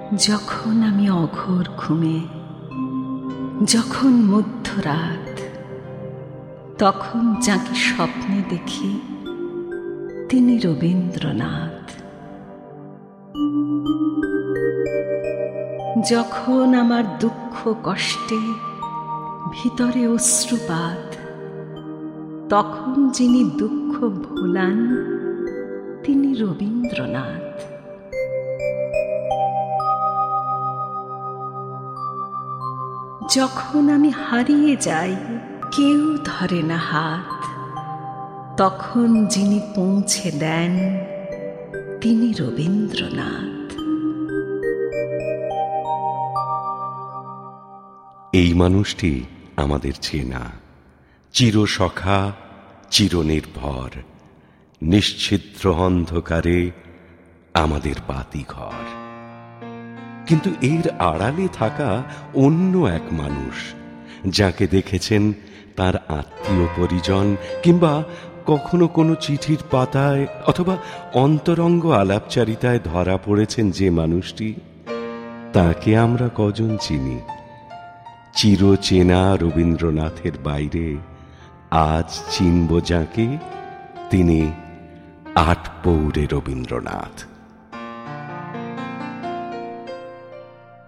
যখন আমি অঘোর ঘুমে, যখন মধ্যরাত, তখন যাকে স্বপ্নে দেখি তিনি রবীন্দ্রনাথ। যখন আমার দুঃখ কষ্টে ভিতরে অশ্রুপাত, তখন যিনি দুঃখ ভোলান তিনি রবীন্দ্রনাথ। যখন আমি হারিয়ে যাই, কেউ ধরে না হাত, তখন যিনি পৌঁছে দেন তিনি রবীন্দ্রনাথ। এই মানুষটি আমাদের চেনা, চিরসখা, চিরনির্ভর, নিশ্ছিদ্র অন্ধকারে আমাদের বাতিঘর। কিন্তু এর আড়ালে থাকা অন্য এক মানুষ, যাকে দেখেছেন তার আত্মীয় পরিজন, কিংবা কখনো কোনো চিঠির পাতায় অথবা অন্তরঙ্গ আলাপচারিতায় ধরা পড়েছেন যে মানুষটি, তাকে আমরা কজন চিনি? চিরচেনা রবীন্দ্রনাথের বাইরে আজ চিনব যাকে, তিনি আটপৌরে রবীন্দ্রনাথ।